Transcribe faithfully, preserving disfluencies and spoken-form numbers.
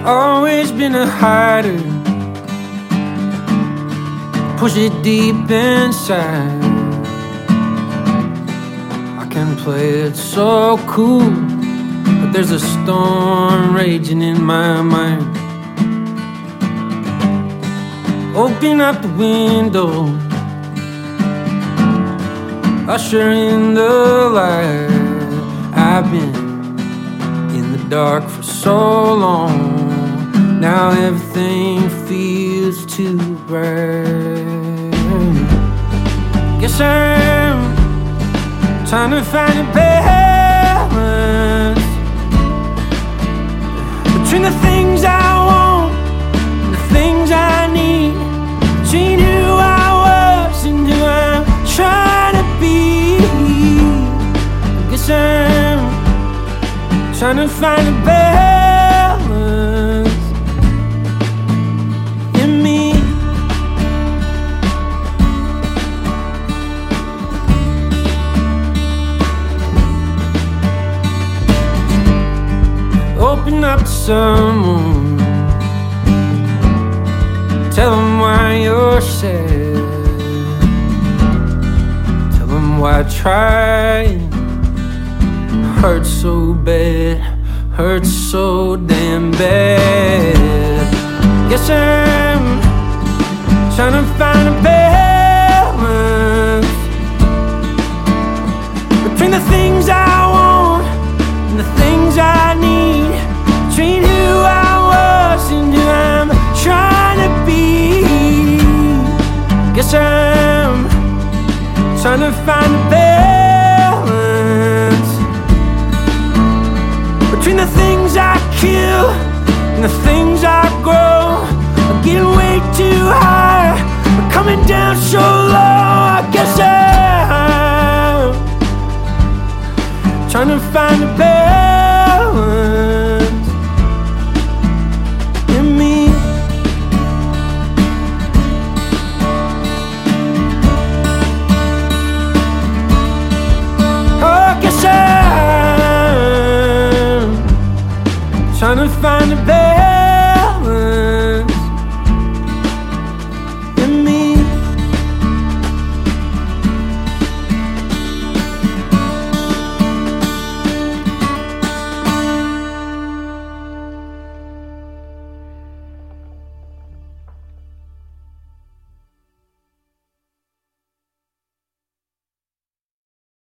always been a hider, push it deep inside. I can play it so cool, but there's a storm raging in my mind. Open up the window, usher in the light. I've been in the dark for so long, now everything feels too bright. Guess I'm trying to find a balance between the things I want and the things I need, between who I was and who I'm trying to be. Guess I'm trying to find a balance in me. Open up to someone, tell them why you're sad, tell them why trying hurts so bad, hurts so damn bad. Guess I'm trying to find a balance between the things I want and the things I need, between who I was and who I'm trying to be. Guess I'm trying to find a balance between the things I kill and the things I grow. I'm getting way too high